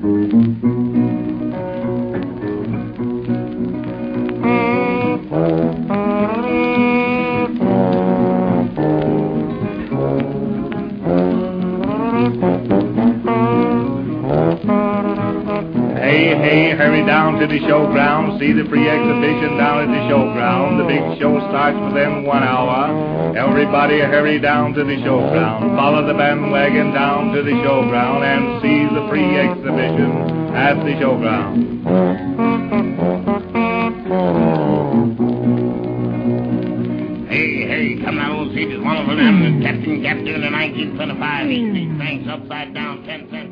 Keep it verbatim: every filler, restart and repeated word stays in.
Hey, hey, hurry down to the showground. See the free exhibition down at the showground. The big show starts within one hour. Everybody hurry down to the showground. Follow the bandwagon down to the showground and see the free exhibition at the showground. Hey, hey, come on, see this wonderful animal. Captain Cap doing the nineteen twenty-five. Eat these things upside down, ten cents.